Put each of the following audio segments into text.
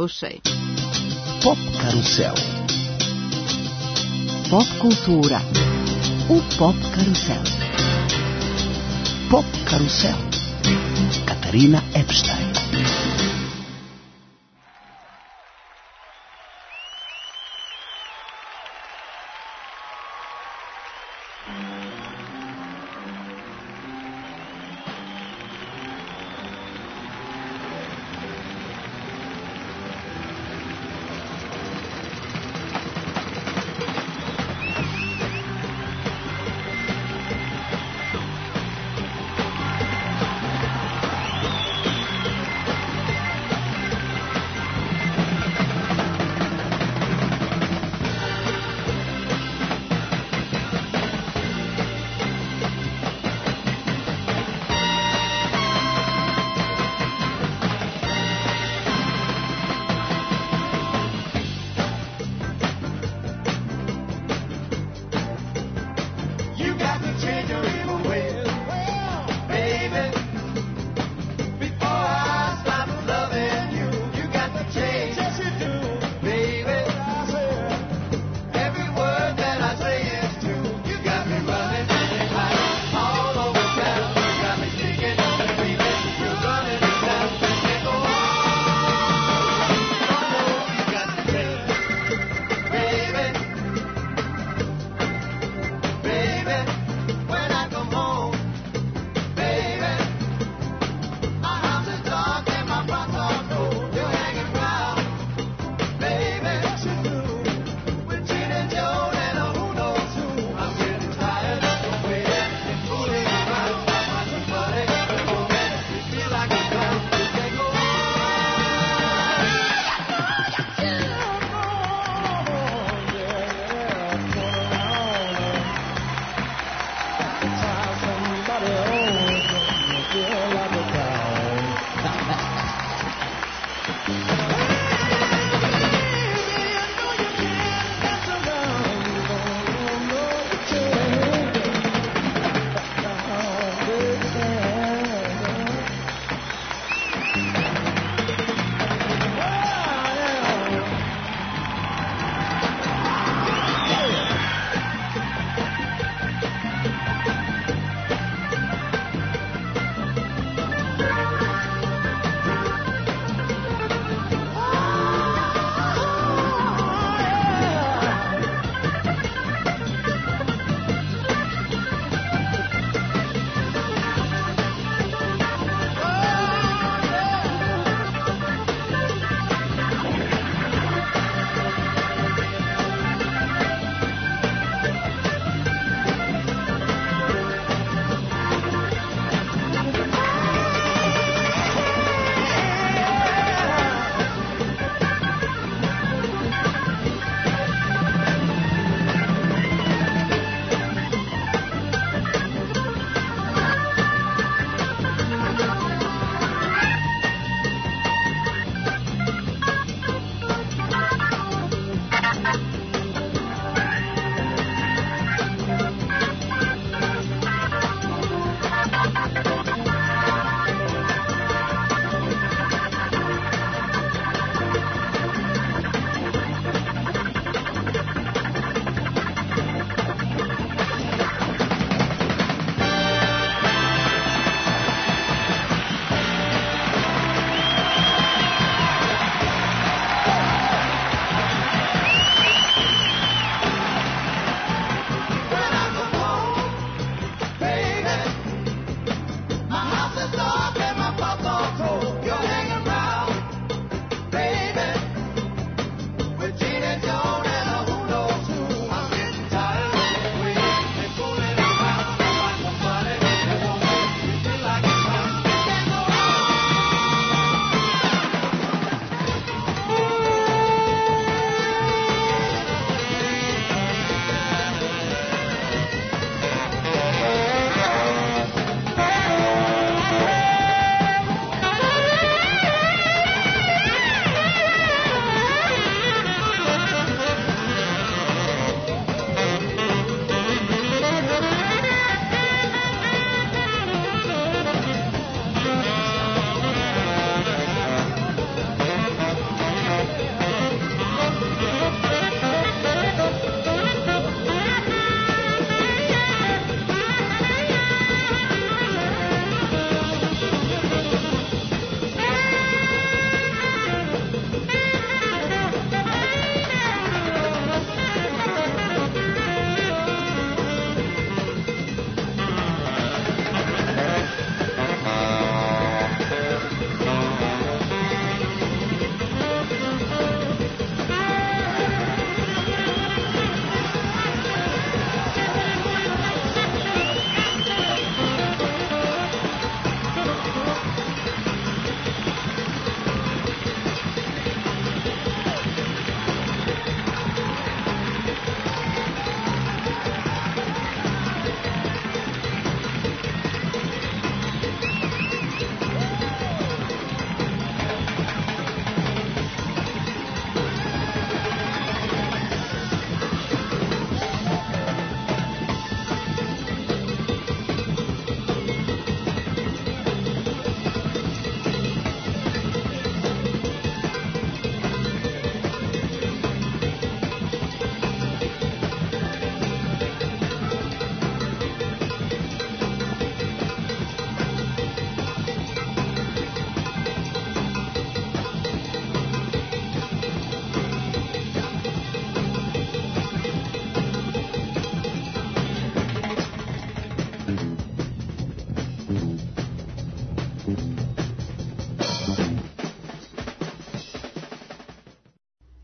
Slušaj. Pop karusel. Pop kultura u Pop karusel. Pop karusel. Katarina Epstein.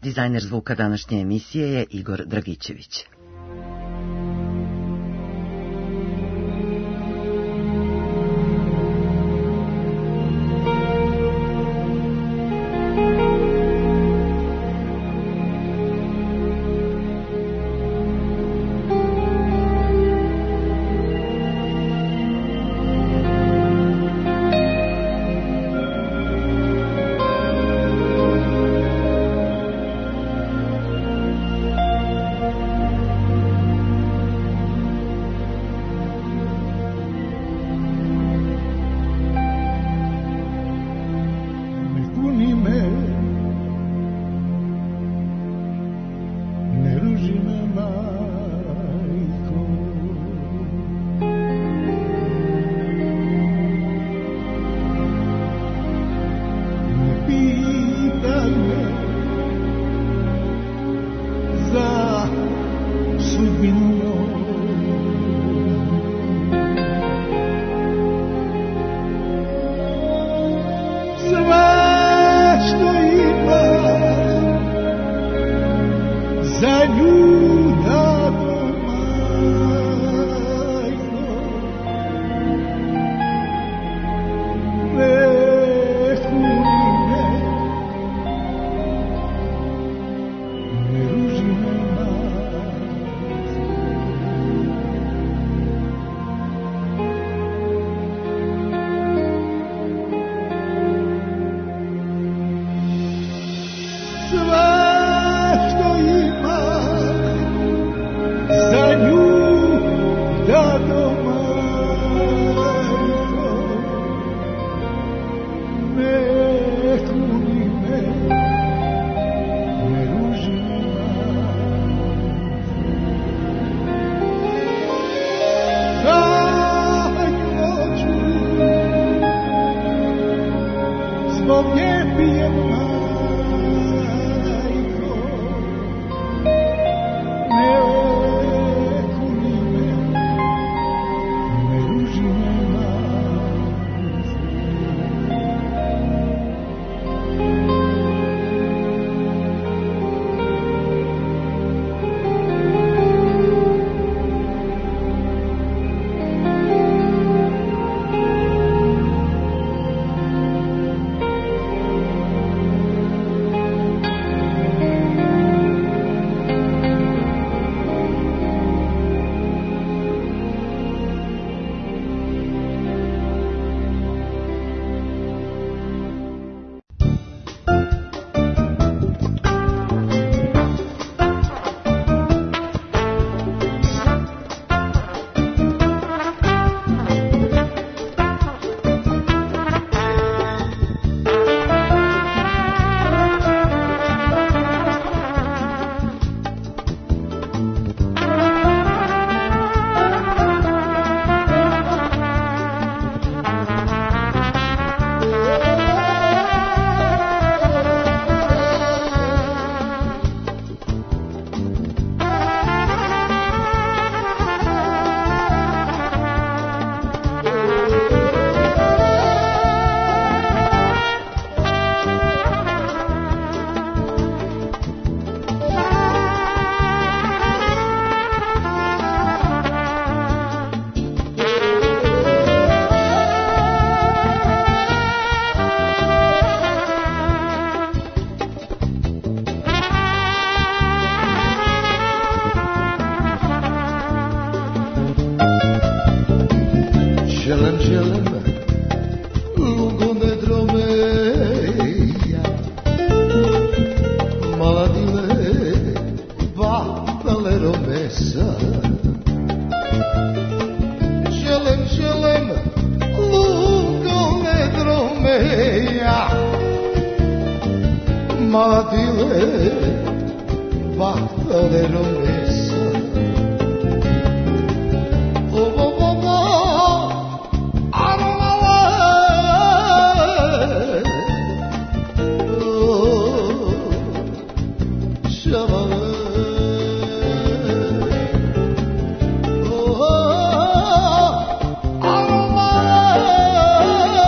Dizajner zvuka današnje emisije je Igor Dragićević.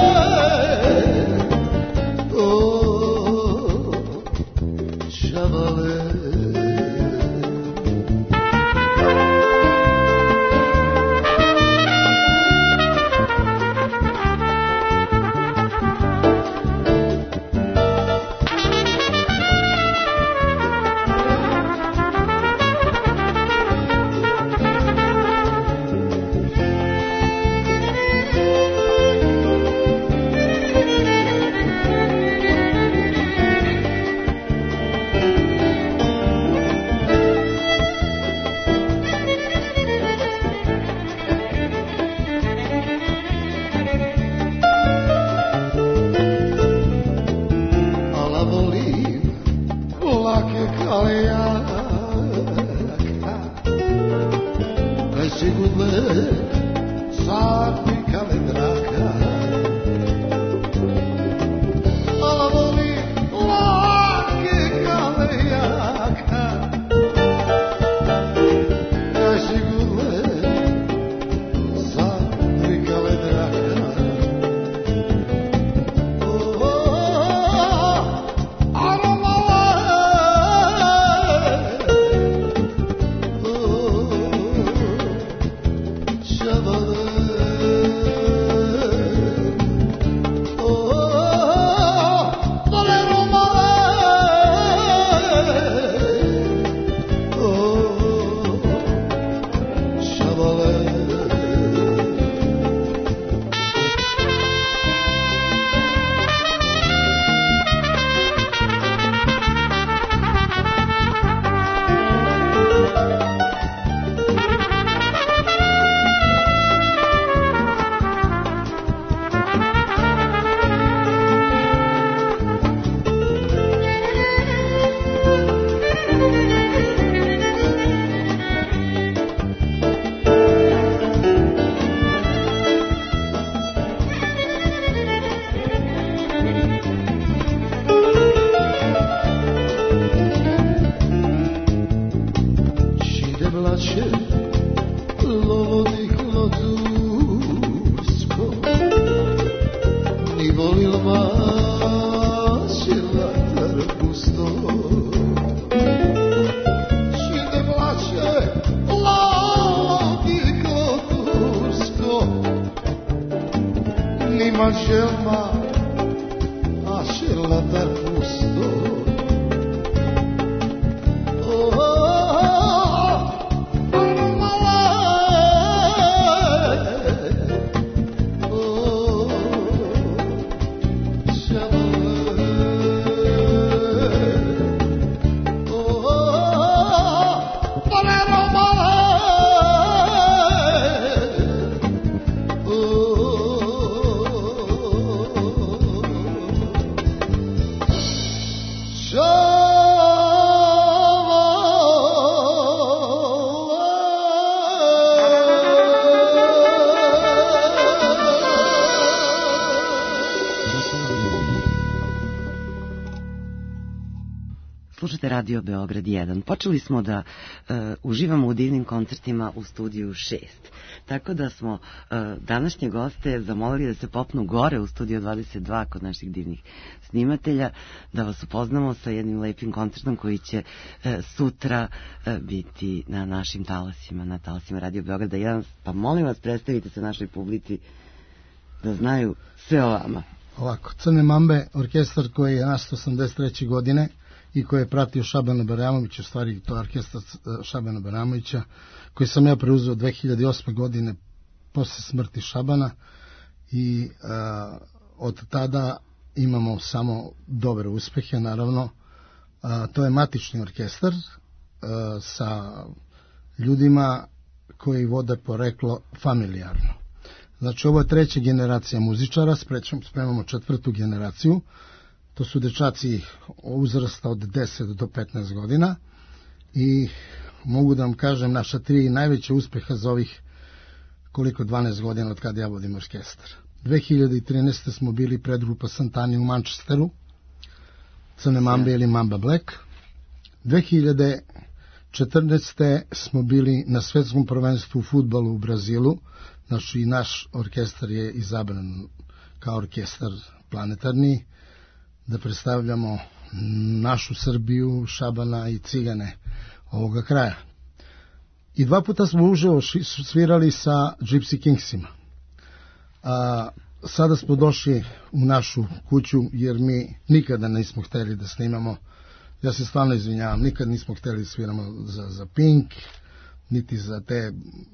Shabbat. nima želma, a šela dar pusto. Slušate Radio Beograd 1. Počeli smo da uživamo u divnim koncertima u studiju 6. Tako da smo današnje goste zamolili da se popnu gore u studiju 22 kod naših divnih snimatelja, da vas upoznamo sa jednim lepim koncertom koji će sutra biti na našim talasima, na talasima Radio Beograda 1. Pa molim vas, predstavite se našoj publici da znaju sve o vama. Ovako, Crne Mambe, orkestar koji je nastao 83. godine i koji je pratio Šabana Baramovića, u stvari to je orkestar Šabana Baramovića, koji sam ja preuzeo 2008. godine posle smrti Šabana i od tada imamo samo dobre uspehe, naravno. To je matični orkestar sa ljudima koji vode poreklo familijarno. Znači, ovo je treća generacija muzičara, spremamo četvrtu generaciju. To su dečaci uzrasta od 10 do 15 godina i mogu da vam kažem naša tri najveće uspeha za ovih 12 godina od kada ja vodim orkestar. 2013. smo bili predgrupa Santani u Manchesteru, Crne Mambe ili Mamba Black. 2014. smo bili na svetskom prvenstvu u fudbalu u Brazilu, znači naš orkestar je izabran kao orkestar planetarni, da predstavljamo našu Srbiju, Šabana i Cigane ovoga kraja. I 2 puta smo uživo svirali sa Gypsy Kingsima. Sada smo došli u našu kuću jer mi nikada nismo hteli da snimamo, ja se stvarno izvinjavam, nikad nismo hteli da sviramo za Pink, niti za te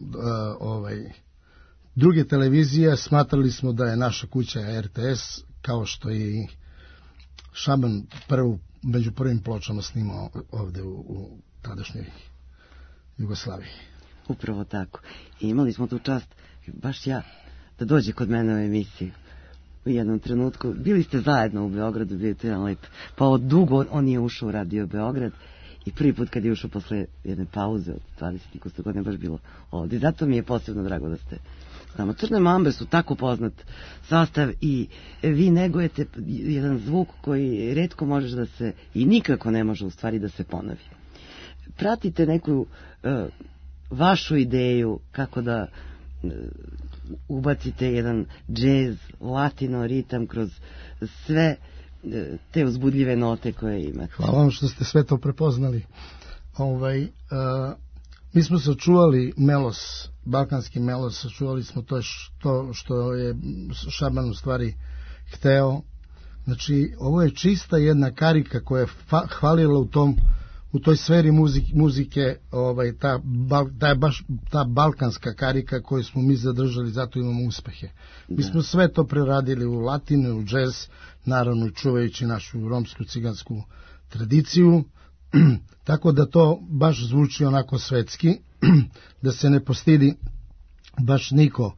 druge televizije. Smatrali smo da je naša kuća RTS, kao što je i Šaban među prvim pločama snimao ovde u tadašnjoj Jugoslaviji. Upravo tako. I imali smo tu čast, baš ja, da dođe kod mene u emisiju u jednom trenutku. Bili ste zajedno u Beogradu, bio je to jedan lep. Pa od dugo on je ušao u Radio Beograd i prvi put kad je ušao posle jedne pauze od 20 godina baš bilo ovdje. Zato mi je posebno drago da ste znamo. Crne Mambe su tako poznat sastav i vi negujete jedan zvuk koji retko možeš da se, i nikako ne može u stvari da se ponovi. Pratite neku vašu ideju kako da ubacite jedan džez, latino ritam kroz sve te uzbudljive note koje imate. Hvala vam što ste sve to prepoznali. Mi smo sačuvali melos, balkanski melos, sačuvali smo to što je Šaban u stvari hteo. Znači, ovo je čista jedna karika koja je hvalila u toj sferi muzike, ta balkanska karika koju smo mi zadržali, zato imamo uspehe. Mi smo sve to preradili u latinu, u džez, naravno čuvajući našu romsku cigansku tradiciju, tako da to baš zvuči onako svetski, da se ne postidi baš niko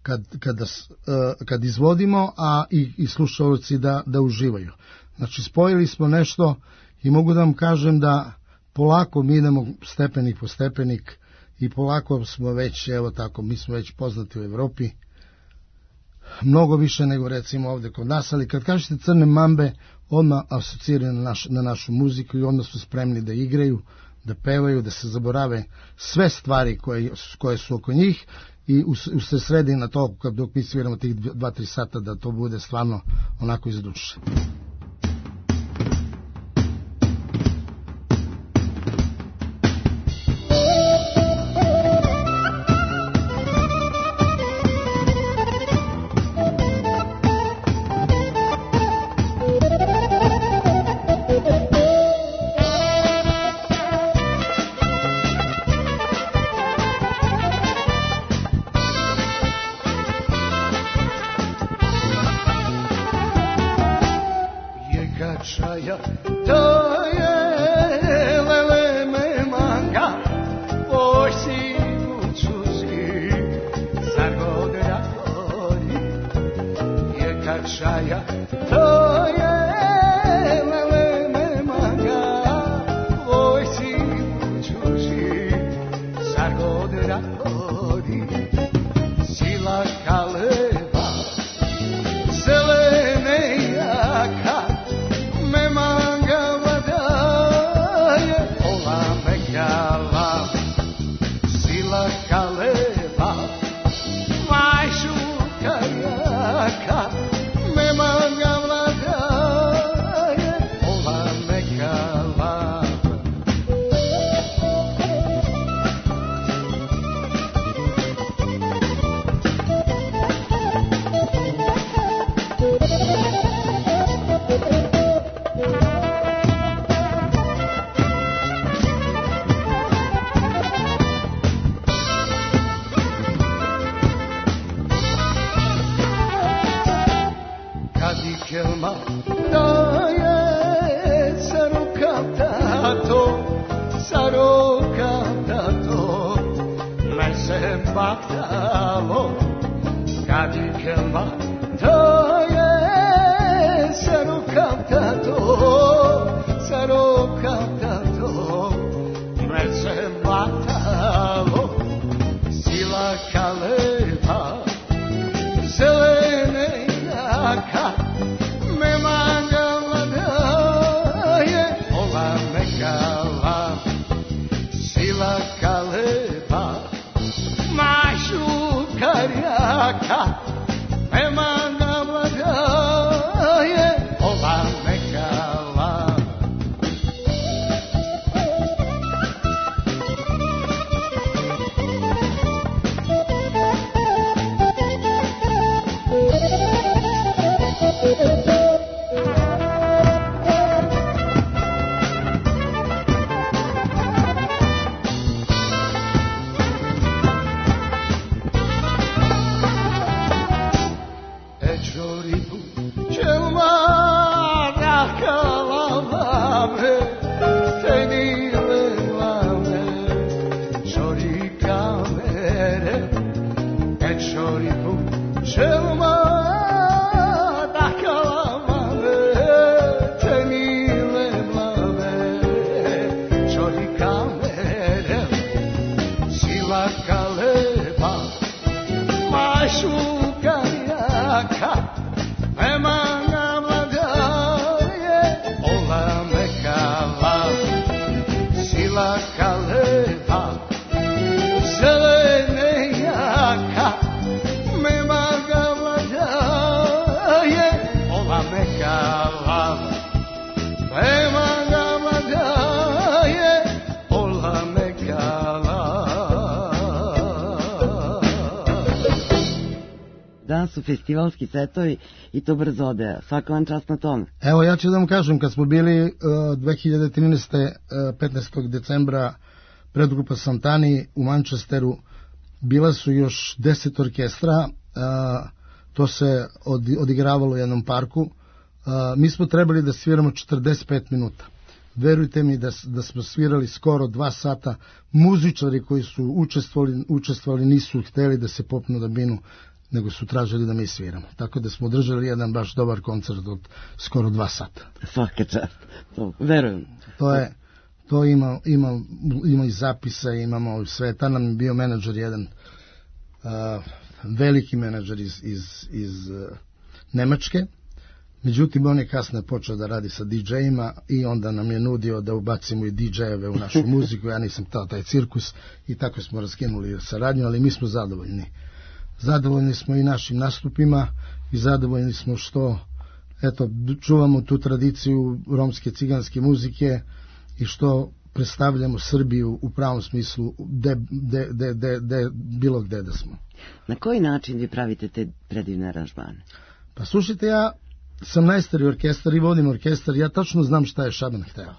kad izvodimo, a i slušalci da uživaju. Znači, spojili smo nešto i mogu da vam kažem da polako mi idemo stepenik po stepenik i polako smo već, evo tako, mi smo već poznati u Evropi, mnogo više nego recimo ovde kod nas, ali kad kažete Crne Mambe, odmah asociraju na našu muziku i odmah su spremni da igraju, da pevaju, da se zaborave sve stvari koje su oko njih i se sredi na to dok mi sviramo tih 2-3 sata da to bude stvarno onako iz duše. Kačaja, to je lele me manga, oj si učuži, zar god rakoli, je Kačaja, to je lele me manga, oj si učuži, zar god rakoli, sila kaleva, zelene jaka, me manga vadaje, ola me kala, sila kaleva, majšuka jaka, me manga vadaje, ola me kala. Kelma daje saruka tato, me se baktalo, kad je kelma daje saruka tato, me se baktalo, sila kaleva, zelene jaka, me manga vadaje, ola me kala, sila kaleva, majšuka jaka, me manga vadaje, ola me kala. Danas su festivalski setovi i to brzo ode. Svaka vam čast na tome. Evo, ja ću da vam kažem, kad smo bili 2013. 15. decembra predgrupa Santani u Manchesteru, bila su još 10 orkestra, to se odigravalo u jednom parku. Mi smo trebali da sviramo 45 minuta. Verujte mi da smo svirali skoro 2 sata. Muzičari koji su učestvovali nisu hteli da se popnu da binu, nego su tražili da mi sviramo. Tako da smo održali jedan baš dobar koncert od skoro 2 sata. Svaka čast, to verujem. To ima i zapisa, imamo sve. Ta nam je bio menadžer jedan, veliki menadžer iz Nemačke. Međutim, on je kasno počeo da radi sa DJ-ima i onda nam je nudio da ubacimo i DJ-eve u našu muziku. Ja nisam htao taj cirkus i tako smo raskinuli saradnju, ali mi smo zadovoljni. Zadovoljni smo i našim nastupima i zadovoljni smo što čuvamo tu tradiciju romske ciganske muzike i što predstavljamo Srbiju u pravom smislu bilo gde da smo. Na koji način vi pravite te predivne aranžmane? Pa slušajte, ja sam najstari orkestar i vodim orkestar, ja tačno znam šta je Šaban hteo.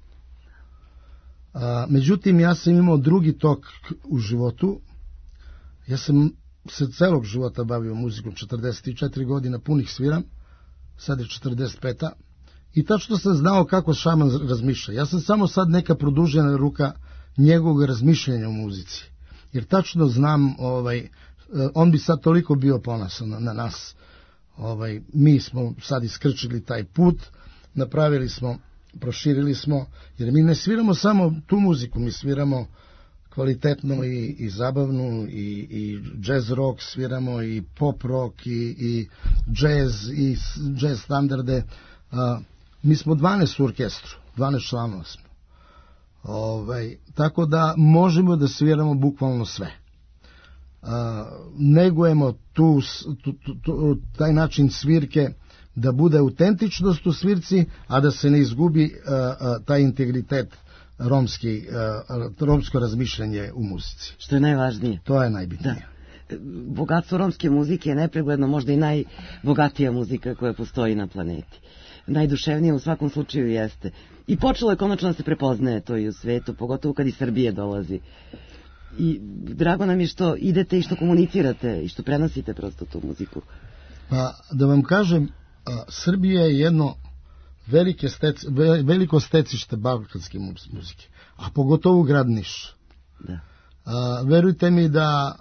Međutim, ja sam imao drugi tok u životu. Ja sam se celog života bavio muzikom, 44 godina punih sviram, sad je 45. i tačno sam znao kako Šaban razmišlja. Ja sam samo sad neka produžena ruka njegovog razmišljanja u muzici. Jer tačno znam, on bi sad toliko bio ponosan na nas. Mi smo sad iskrčili taj put, napravili smo, proširili smo, jer mi ne sviramo samo tu muziku, mi sviramo kvalitetno i zabavnu i jazz rock, sviramo i pop rock i jazz standarde. Mi smo 12 u orkestru, 12 članova smo. Tako da možemo da sviramo bukvalno sve. Negujemo taj način svirke da bude autentičnost u svirci, a da se ne izgubi taj integritet romsko razmišljanje u muzici. Što je najvažnije. To je najbitnije. Da. Bogatstvo romske muzike je nepregledno možda i najbogatija muzika koja postoji na planeti. Najduševnije u svakom slučaju jeste. I počelo je konačno da se prepoznaje to i u svetu, pogotovo kad iz Srbije dolazi. I drago nam je što idete i što komunicirate i što prenosite prosto tu muziku. Pa da vam kažem, Srbija je jedno veliko stecište balkanske muzike, a pogotovo grad Niš. Da. Verujte mi da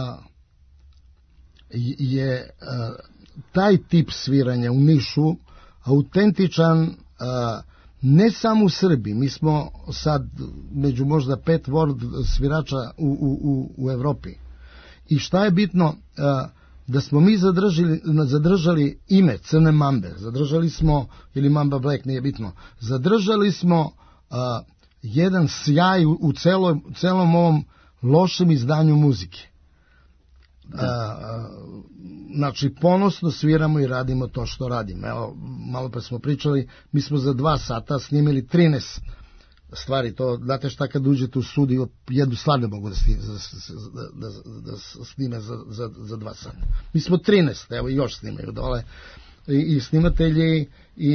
je taj tip sviranja u Nišu autentičan ne samo u Srbiji. Mi smo sad među možda 5 world svirača u Evropi. I šta je bitno, da smo mi zadržali ime Crne Mambe, zadržali smo, ili Mamba Black, nije bitno, zadržali smo jedan sjaj u celom ovom lošem izdanju muzike. Znači, ponosno sviramo i radimo to što radimo. Evo, malo pa smo pričali, mi smo za 2 sata snimili 13 stvari. To, znate šta, kad uđete u studiju, jednu stvar ne mogu da snime za 2 sata. Mi smo 13, evo, još snimaju dole. I snimatelji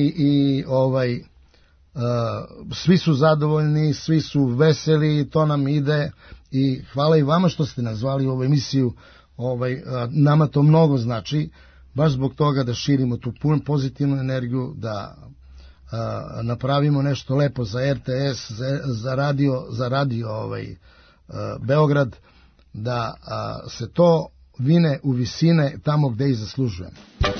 svi su zadovoljni, svi su veseli, to nam ide i hvala i vama što ste nazvali ovu emisiju. Nama to mnogo znači, baš zbog toga da širimo tu pozitivnu energiju, da napravimo nešto lepo za RTS, za radio Beograd, da se to vine u visine tamo gde i zaslužujemo.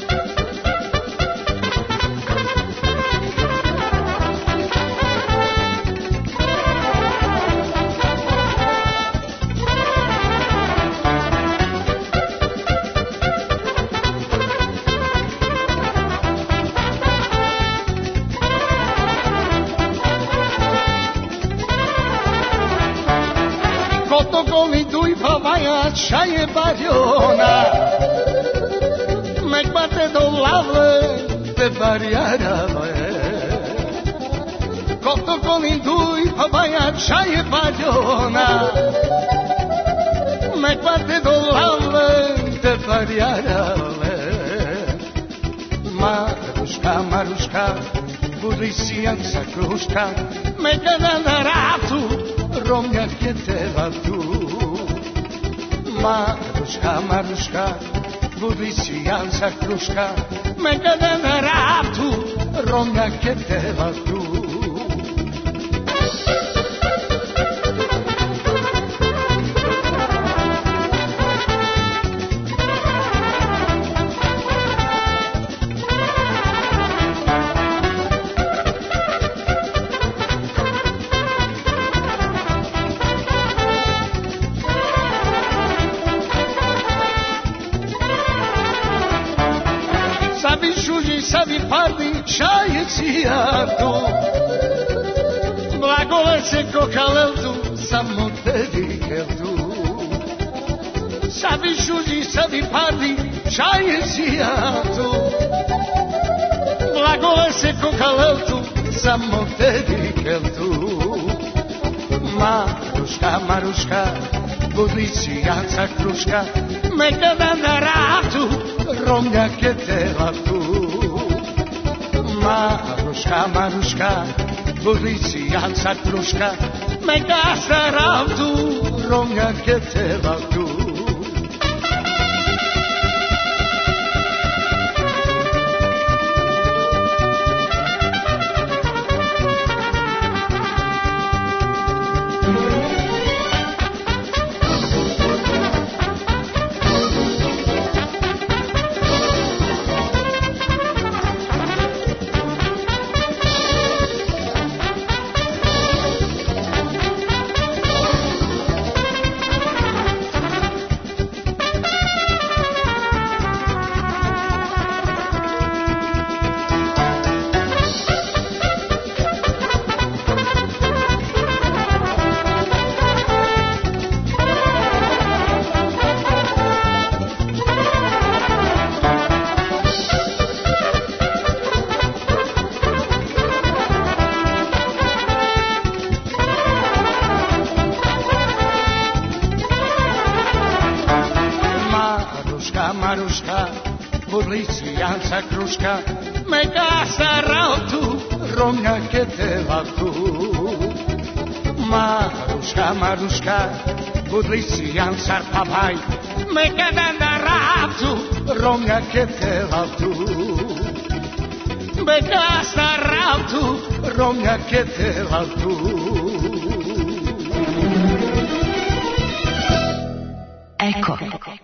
Čaje barjona Megbate do lave Te barjarave Koto golim duj Pa baja čaje barjona Megbate do lave Te barjarave Maruška Budi sijan sa kruška Megada na ratu Romnjak je teba tu Maruška, budi sijanca kruška, megada na ratu, romnjak je teba tu. Čaje cijato Blagole se kokaleltu Samo tebi keltu Sabi šuži, sabi pardi Čaje cijato Blagole se kokaleltu Samo tebi keltu Maruška Budi cijanca kruška Megada na ratu Romnjak je teba tu Maruška, budi sijanca kruška, mega saravdu, romnjak je teba tu. Budlicijanca kruška, mega sarautu, romnjake telatu. Maruška, Maruška, Budlicijanca papaj, mega dandaratu, romnjake telatu. Mega sarautu, romnjake telatu. Eko.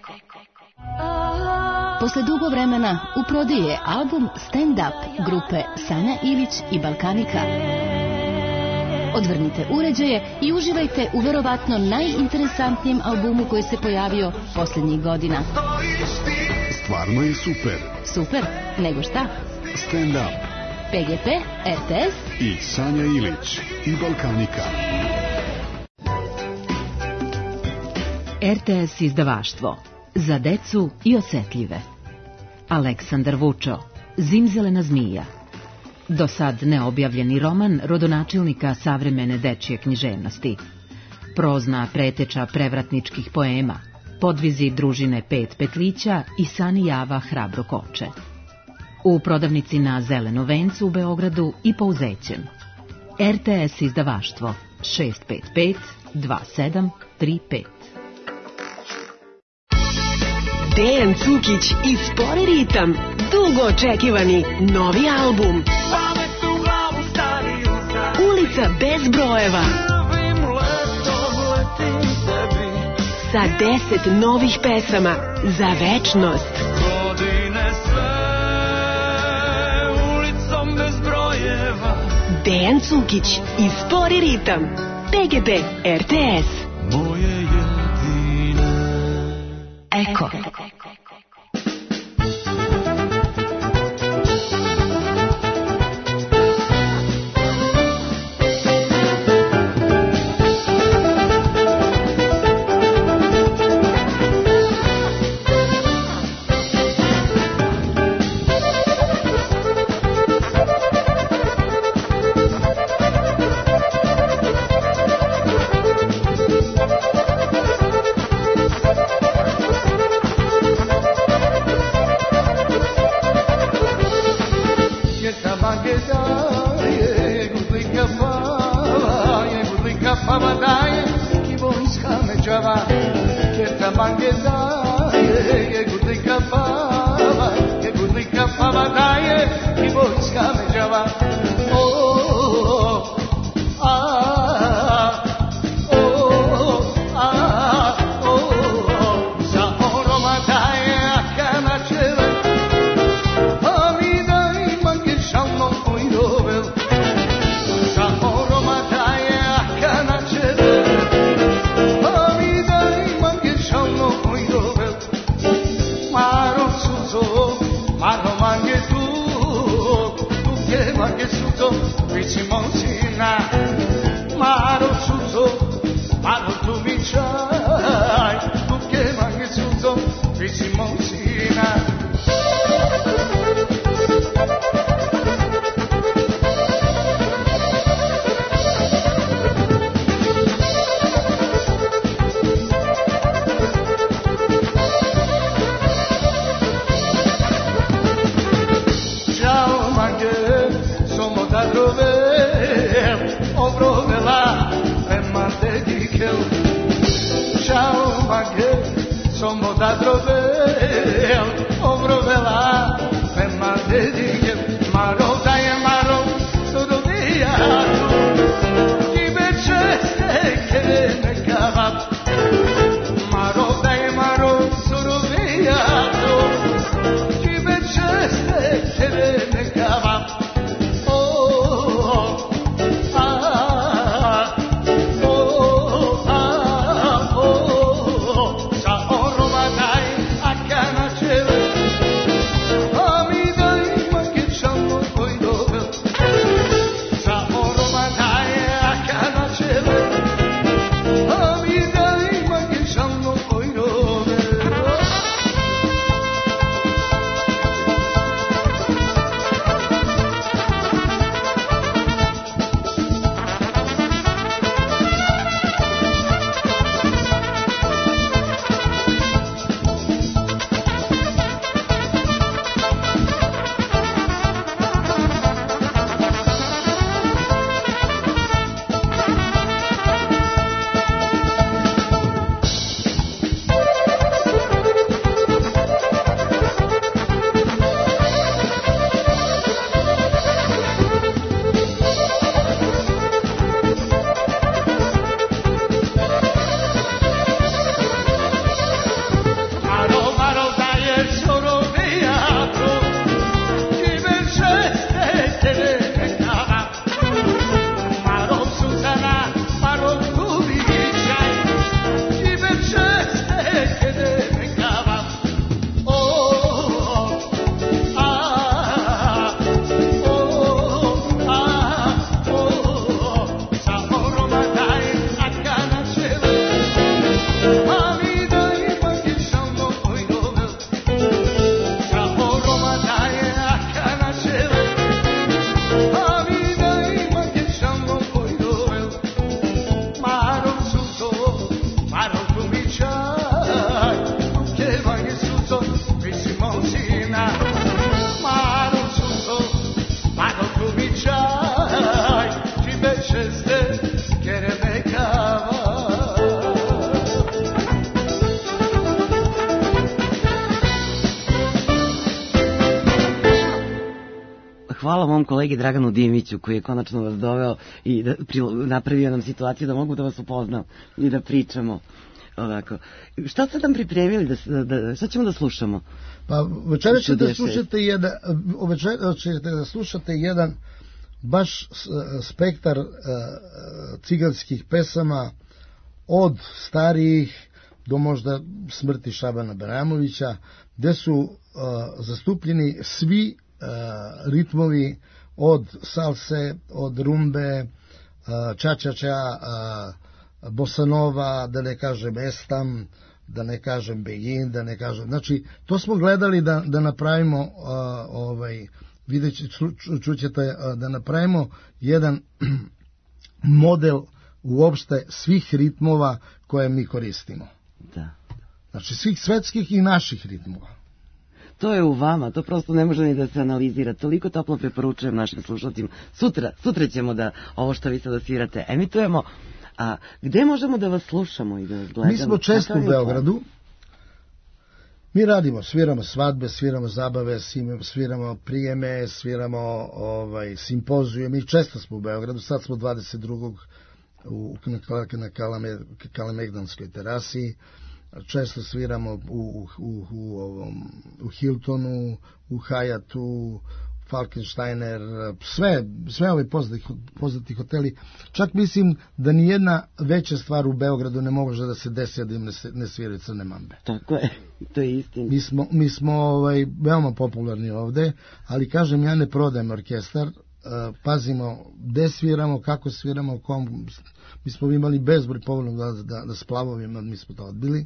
Posle dugo vremena u prodaju je album Stand Up grupe Sanja Ilić i Balkanika. Odvrnite uređaje i uživajte u verovatno najinteresantnijem albumu koji se pojavio posljednjih godina. Stvarno je super. Super? Nego šta? Stand Up. PGP, RTS i Sanja Ilić i Balkanika. RTS izdavaštvo. Za decu i osjetljive. Aleksandar Vučo, Zimzelena zmija. Do sad neobjavljeni roman rodonačelnika savremene dečje književnosti. Prozna preteča prevratničkih poema, podvizi družine Pet petlića i Sani Java hrabro koče. U prodavnici na Zeleno vencu u Beogradu i po Uzećem. RTS izdavaštvo 655 2735. Dejan Cukić i Spori ritam, dugo očekivani novi album. Ulica bez brojeva. Sa 10 novih pesama za večnost. Dejan Cukić i Spori ritam. PGP RTS. Eko. hvala mom kolegi Draganu Dimiću koji je konačno vas doveo i napravio nam situaciju da mogu da vas upoznam i da pričamo. Ovako. Šta ste nam pripremili? Šta ćemo da slušamo? Pa večera ćete da slušate jedan baš spektar ciganskih pesama od starijih do možda smrti Šabana Beramovića, gde su zastupljeni svi ritmovi od salse, od rumbe, ča-ča-ča, bosanova, da ne kažem estam, da ne kažem begin, da ne kažem... Znači, to smo gledali da napravimo, čućete, da napravimo jedan model uopšte svih ritmova koje mi koristimo. Da. Znači, svih svetskih i naših ritmova. To je u vama, to prosto ne može ni da se analizira. Toliko toplo preporučujem našim slušateljima. Sutra ćemo da ovo što vi sada svirate emitujemo. A gde možemo da vas slušamo i da vas gledamo? Mi smo često u Beogradu. Mi radimo, sviramo svadbe, sviramo zabave, sviramo prijeme, sviramo simpozuje. Mi često smo u Beogradu, sad smo 22. na Kalemegdanskoj terasi. Često sviramo u Hiltonu, u Hayatu, Falkensteiner, sve ove poznati hoteli. Čak mislim da nijedna veća stvar u Beogradu ne može da se desi da im ne sviraju Crne mambe. Tako je, to je istina. Mi smo veoma popularni ovde, ali kažem, ja ne prodajem orkestar, pazimo gde sviramo, kako sviramo, mi smo imali bezbroj povoljnog da splavovima, mi smo to odbili.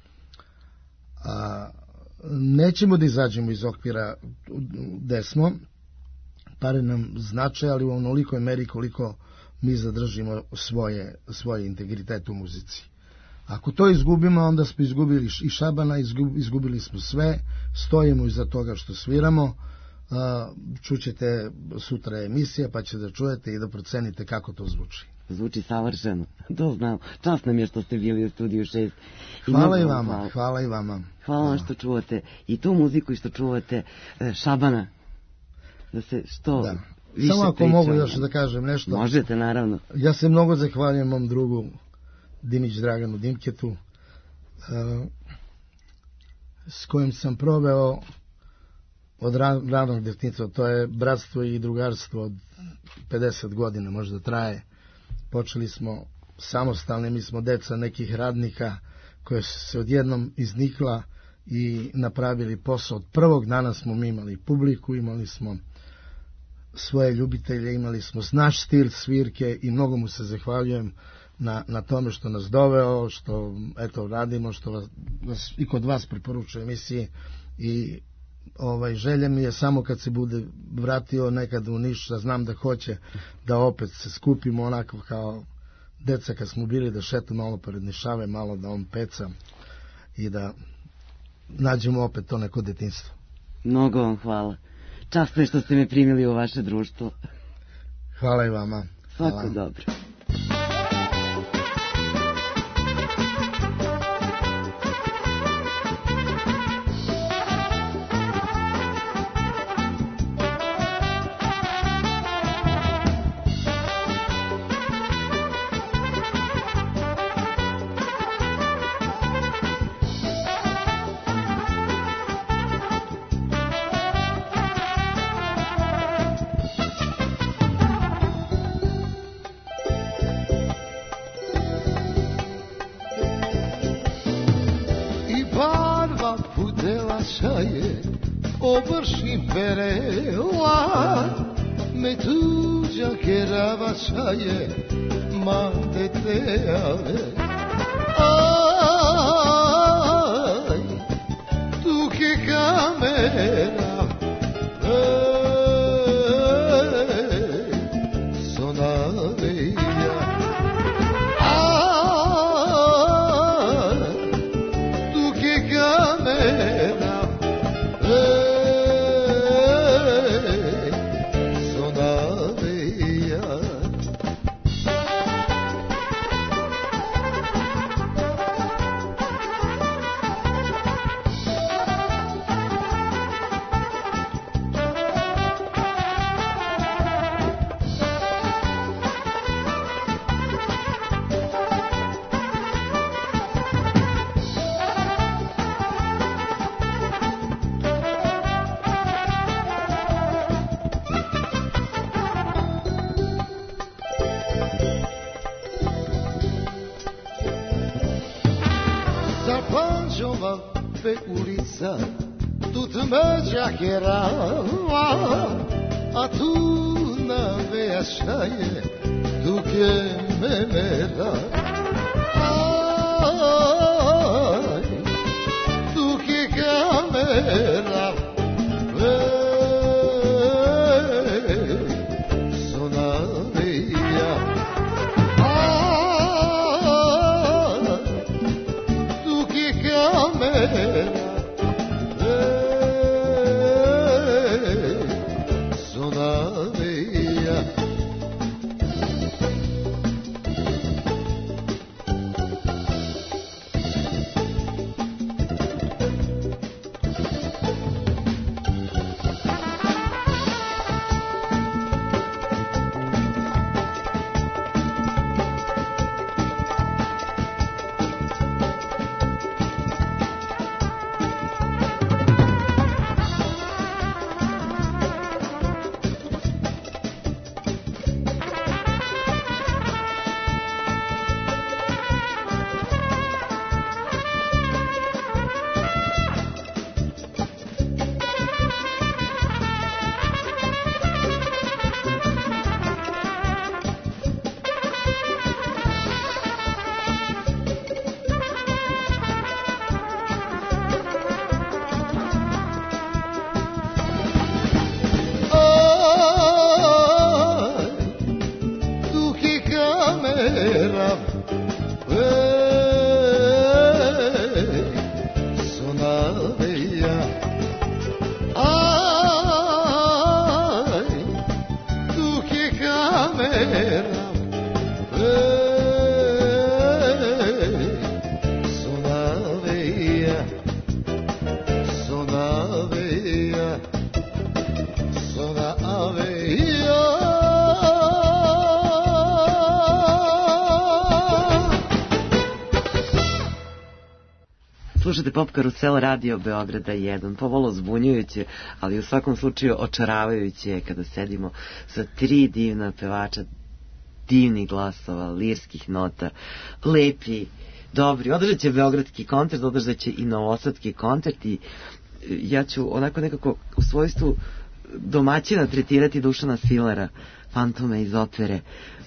Nećemo da izađemo iz okvira gde smo, pare nam znače, ali u onolikoj meri koliko mi zadržimo svoje integritet u muzici. Ako to izgubimo, onda smo izgubili i Šabana, izgubili smo sve, stojimo iza toga što sviramo. Čućete sutra emisija, pa ćete da čujete i da procenite kako to zvuči. Zvuči savršeno, to znam. Čast nam je što ste bili u Studiju 6. Hvala i vama, hvala i vama. Hvala vam što čuvate i tu muziku i što čuvate Šabana. Da se što više samo ako priča. Mogu još da kažem nešto. Možete, naravno. Ja se mnogo zahvaljujem mom drugu Dimić Draganu Dimketu, s kojim sam proveo od ranog detinjstva. To je bratstvo i drugarstvo od 50 godina možda traje. Počeli smo samostalni, mi smo deca nekih radnika koje su se odjednom iznikla i napravili posao. Od prvog dana smo mi imali publiku, imali smo svoje ljubitelje, imali smo naš stil svirke i mnogo mu se zahvaljujem na tome što nas doveo, što radimo, što vas i kod vas preporučuje emisiji i želja mi je samo kad se bude vratio nekad u Niš, da znam da hoće da opet se skupimo onako kao deca kad smo bili, da šetu malo pored Nišave, malo da on peca i da nađemo opet to neko detinjstvo. Mnogo vam hvala. Čast je što ste me primili u vaše društvo. Hvala i vama. Svako dobro. sa tu tmăcea era a tu n-aveai șaie tu che me mera tu che camera sonavia tu che camera Slušate Pop Karusel Radio Beograda 1, pomalo zbunjujuće, ali u svakom slučaju očaravajuće je kada sedimo sa 3 divna pevača, divnih glasova, lirskih nota, lepi, dobri. Održat će beogradski koncert, održat će i novosadski koncert i ja ću onako nekako u svojstvu domaćina tretirati Dušana Svilera, fantome iz opere,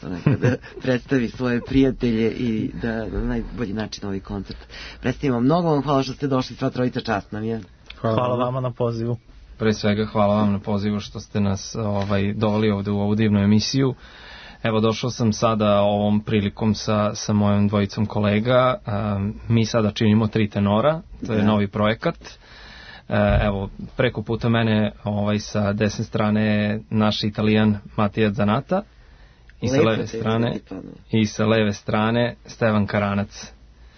da predstavi svoje prijatelje i da na najbolji način ovaj koncert predstavimo. Mnogo vam hvala što ste došli, sva trojica, čast nam je. Hvala vama na pozivu. Pre svega hvala vam na pozivu što ste nas doveli ovde u ovu divnu emisiju. Evo, došao sam sada ovom prilikom sa mojom dvojicom kolega. Mi sada činimo 3 tenora, to je novi projekat. Evo, preko puta mene sa desne strane naš Italijan Matija Zanata i sa leve strane Stevan Karanac.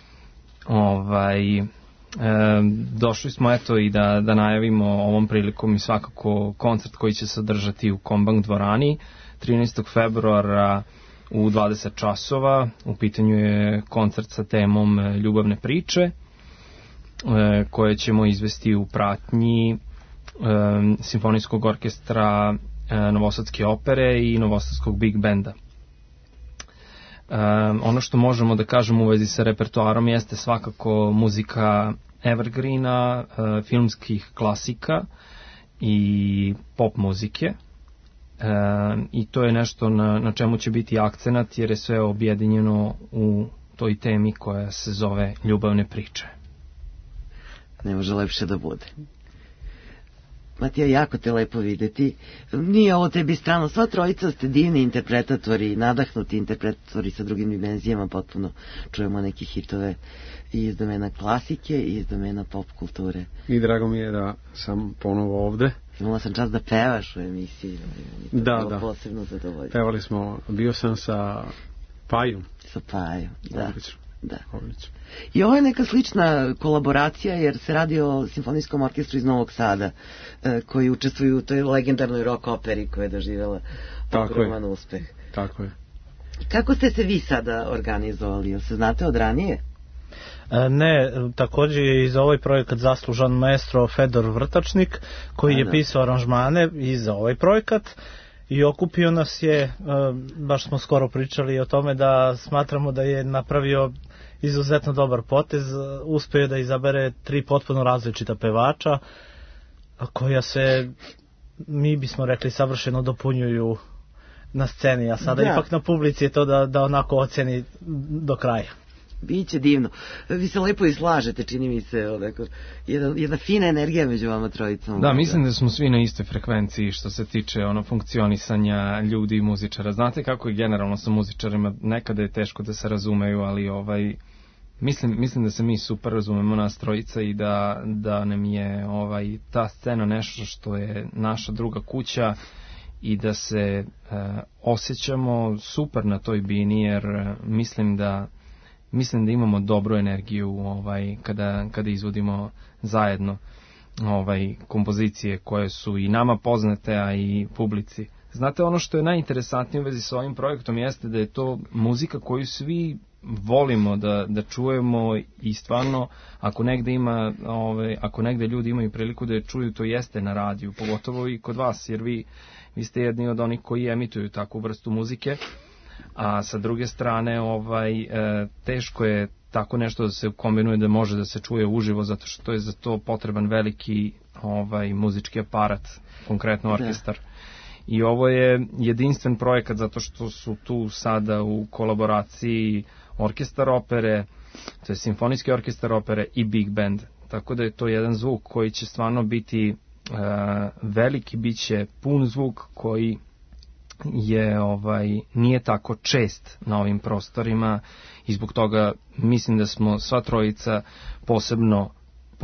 Došli smo eto i da najavimo ovom prilikom i svakako koncert koji će se održati u Kombank dvorani 13. februara u 20 časova. U pitanju je koncert sa temom ljubavne priče koje ćemo izvesti u pratnji Simfonijskog orkestra Novosadske opere i Novosadskog big benda. Ono što možemo da kažemo u vezi sa repertoarom jeste svakako muzika evergreena, filmskih klasika i pop muzike. I to je nešto na čemu će biti akcenat jer je sve objedinjeno u toj temi koja se zove ljubavne priče. Ne može lepše da bude. Matija, jako te lepo videti. Nije ovo tebi strano, sva trojica ste divni interpretatori, nadahnuti interpretatori sa drugim dimenzijama, potpuno čujemo neke hitove i iz domena klasike i iz domena pop kulture. I drago mi je da sam ponovo ovde. Imala sam čast da pevaš u emisiji. Da. Posebno zadovoljno. Pevali smo, bio sam sa Pajom. Sa Pajom, da. Odlično. I ovo je neka slična kolaboracija jer se radi o Simfonijskom orkestru iz Novog Sada koji učestvuju u toj legendarnoj rock operi koja je doživjela ogroman uspeh. Tako je. Kako ste se vi sada organizovali? Jel se znate od ranije? Ne, također je i za ovaj projekat zaslužan maestro Fedor Vrtačnik koji je pisao aranžmane i za ovaj projekat i okupio nas je, baš smo skoro pričali o tome da smatramo da je napravio izuzetno dobar potez. Uspeo je da izabere 3 potpuno različita pevača koja se, mi bismo rekli, savršeno dopunjuju na sceni, a sada ipak na publici je to da onako oceni do kraja. Biće divno. Vi se lepo i slažete, čini mi se, jedna fina energija među vama trojicom. Da, mislim da smo svi na istoj frekvenciji što se tiče funkcionisanja ljudi i muzičara. Znate kako je generalno sa muzičarima, nekada je teško da se razumeju, ali mislim da se mi super razumemo, nas trojica, i da nam je ta scena nešto što je naša druga kuća i da se osjećamo super na toj bini, jer mislim da imamo dobru energiju kada izvodimo zajedno kompozicije koje su i nama poznate, a i publici. Znate, ono što je najinteresantnije u vezi sa ovim projektom jeste da je to muzika koju svi volimo da čujemo, i stvarno ako negde ljudi imaju priliku da je čuju, to jeste na radiju, pogotovo i kod vas, jer vi ste jedni od onih koji emituju takvu vrstu muzike. A sa druge strane teško je tako nešto da se kombinuje da može da se čuje uživo, zato što je za to potreban veliki muzički aparat, konkretno orkestar. I ovo je jedinstven projekat zato što su tu sada u kolaboraciji orkestar opere, to je simfonijski orkestar opere i big band, tako da je to jedan zvuk koji će stvarno biti veliki, bit će pun zvuk koji je nije tako čest na ovim prostorima, i zbog toga mislim da smo sva trojica posebno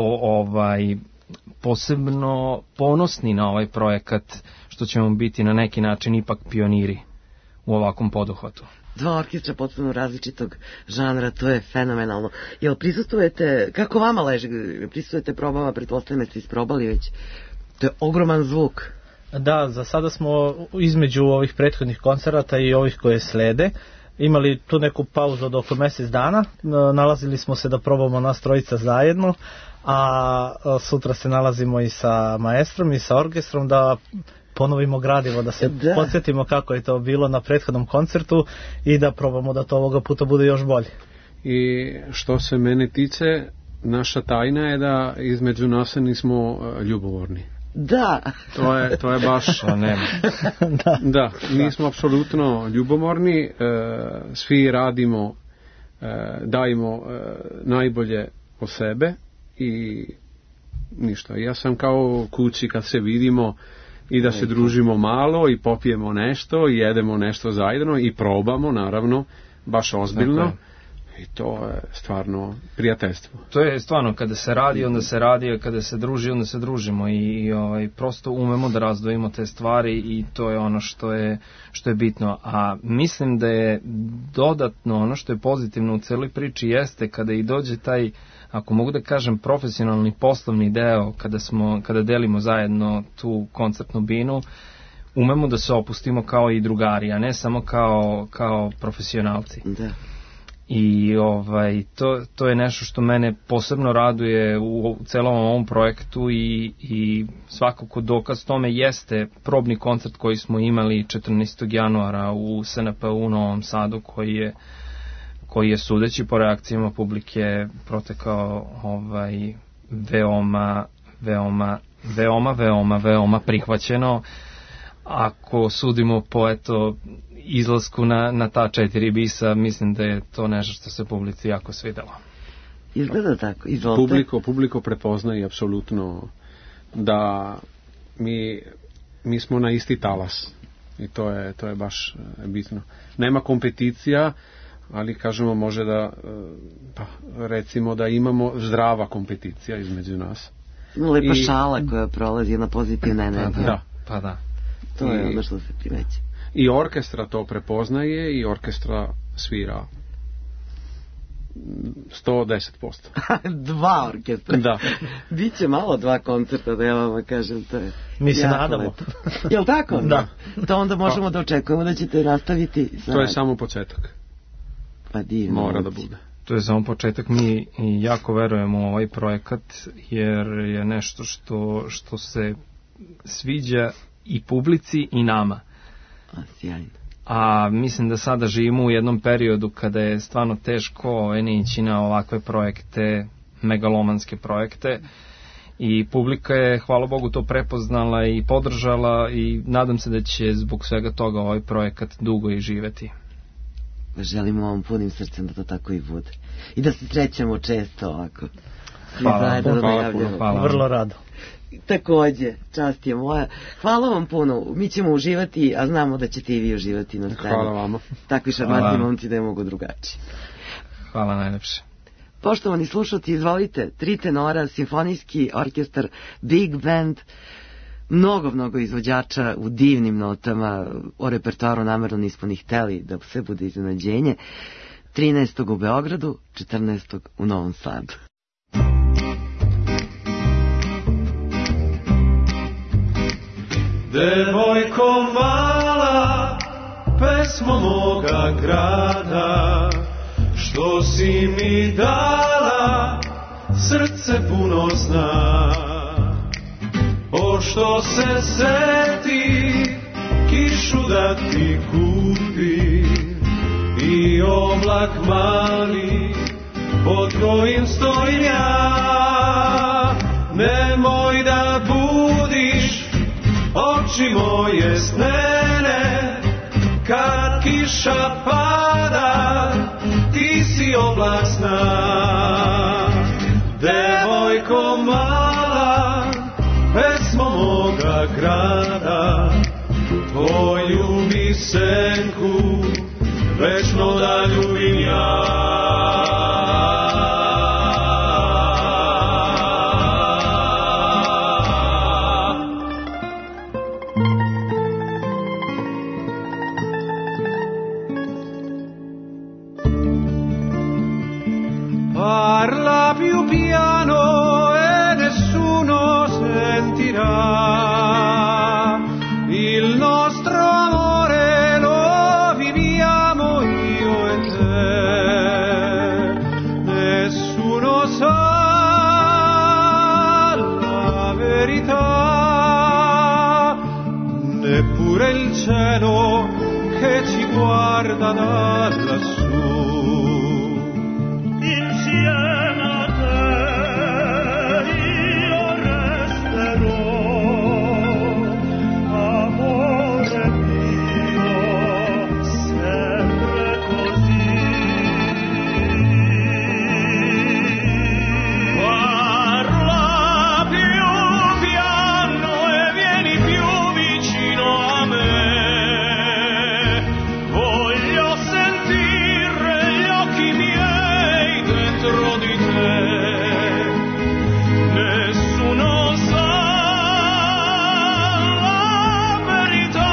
ponosni na ovaj projekat, što ćemo biti na neki način ipak pioniri u ovakvom poduhvatu. 2 orkestra potpuno različitog žanra, to je fenomenalno. Jel prisustujete, kako vama leži, prisustujete probama, pretpostavljam ste isprobali već, to je ogroman zvuk. Da, za sada smo između ovih prethodnih koncerata i ovih koje slede imali tu neku pauzu od oko mjesec dana, nalazili smo se da probamo nas trojica zajedno, a sutra se nalazimo i sa maestrom i sa orkestrom da ponovimo gradivo, da se podsjetimo kako je to bilo na prethodnom koncertu i da probamo da to ovoga puta bude još bolje. I što se mene tiče, naša tajna je da između nas nismo ljubomorni. Da. To je baš nema. Da, mi smo apsolutno ljubomorni, svi radimo, dajemo najbolje o sebe i ništa. Ja sam kao kući kad se vidimo i da se družimo malo i popijemo nešto i jedemo nešto zajedno i probamo, naravno, baš ozbiljno. I to je stvarno prijateljstvo. To je stvarno, kada se radi, onda se radi, a kada se druži, onda se družimo i prosto umemo da razdvojimo te stvari i to je ono što je bitno. A mislim da je dodatno ono što je pozitivno u celoj priči jeste kada i dođe taj, ako mogu da kažem, profesionalni poslovni deo, kada delimo zajedno tu koncertnu binu, umemo da se opustimo kao i drugari, a ne samo kao profesionalci. Da. I to je nešto što mene posebno raduje u celom ovom projektu i svakako dokaz tome jeste probni koncert koji smo imali 14. januara u SNP u Novom Sadu, koji je sudeći po reakcijama publike protekao veoma prihvaćeno. Ako sudimo po izlasku na ta 4 bisa, mislim da je to nešto što se publici jako svidelo. Izgleda tako, izvolite. Publiko prepoznaje apsolutno da mi smo na isti talas i to je baš bitno. Nema kompeticija, ali kažemo može da recimo da imamo zdrava kompeticija između nas. Lepa šala koja prolazi, jedna pozitivna energija. Da. To je ono što se primeći. I orkestra to prepoznaje i orkestra svira 110%. 2 orkestra. Da. Biće malo 2 koncerta, da ja vama kažem, to je. Mi se nadamo. Jel tako? Da. To onda možemo da očekujemo da ćete nastaviti. To je samo početak. Pa divno. Mora da bude. To je samo početak, mi jako verujemo u ovaj projekat, jer je nešto što se sviđa i publici i nama. Sjajno. a mislim da sada živimo u jednom periodu kada je stvarno teško ići na ovakve projekte, megalomanske projekte, i publika je, hvala Bogu, to prepoznala i podržala i nadam se da će zbog svega toga ovaj projekat dugo i živeti. Želimo vam punim srcem da to tako i bude. I da se srećemo često ovako. Hvala. Vrlo rado. Takođe, čast je moja. Hvala vam puno. Mi ćemo uživati, a znamo da ćete i vi uživati na sceni. Hvala vama. Takvi šarmantni momci da je mogu drugačije. Hvala najlepše. Poštovani slušalci, izvolite, 3 tenora, simfonijski orkestar, big band, mnogo izvođača u divnim notama. O repertoaru namerno nismo ni hteli da sve bude iznenađenje. 13. u Beogradu, 14. u Novom Sadu. Devojko mala, pesmo moga grada, što si mi dala, srce puno zna. Pošto se seti, kišu da ti kupi, i oblak mali, pod kojim stojim ja. Nemoj da budiš oči moje snene, kad kiša pada, ti si oblak sna. Devojko mala, pesmo moga grada, tvoju mi senku večno da ljubim ja. Parla più piano e nessuno sentirà, il nostro amore lo viviamo io e te, nessuno sa la verità, neppure il cielo che ci guarda da lassù. Insieme a te io resterò, amore mio, sempre così. Parla più piano e vieni più vicino a me, voglio sentire gli occhi miei dentro di te. Nessuno sa la verità,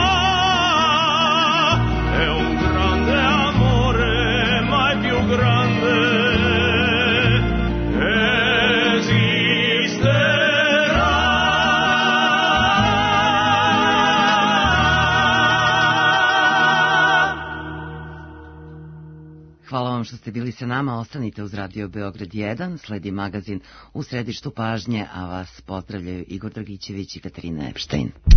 è un grande amore, mai più grande esisterà. Hvala vam što ste bili sa nama, ostanite uz Radio Beograd 1, sledi magazin U središtu pažnje, a vas pozdravljaju Igor Dragićević i Katarina Epštajn.